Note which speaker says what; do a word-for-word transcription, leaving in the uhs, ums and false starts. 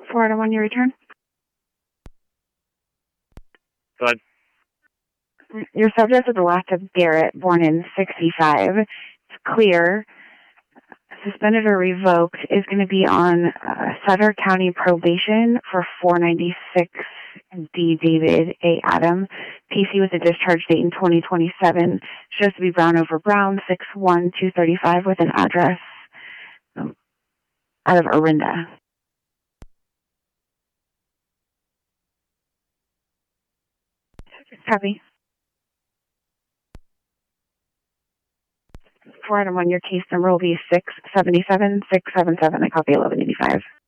Speaker 1: four out of one, your return.
Speaker 2: Go ahead.
Speaker 1: Your subject is the last of Garrett, born in sixty-five. It's clear. Suspended or revoked is going to be on uh, Sutter County probation for four ninety-six D. David A. Adam. P C with a discharge date in twenty twenty-seven. Shows to be Brown over Brown, six one two thirty-five, with an address um, out of Orinda. Copy. Four out of one, your case number will be six seventy-seven six seventy-seven. I copy eleven eighty-five.